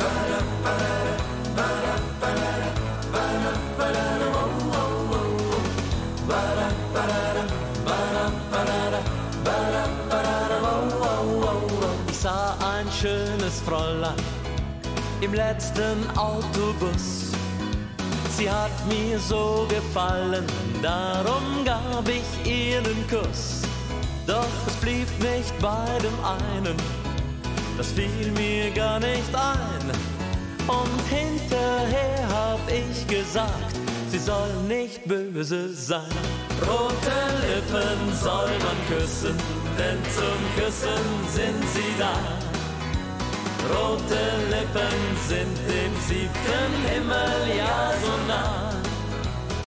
Ich sah ein schönes Fräulein im letzten Autobus. Sie hat mir so gefallen, darum gab ich ihr einen Kuss. Doch es blieb nicht bei dem einen, das fiel mir gar nicht ein. Und hinterher hab ich gesagt, sie soll nicht böse sein. Rote Lippen soll man küssen, denn zum Küssen sind sie da. Rote Lippen sind dem 7. Himmel ja so nah.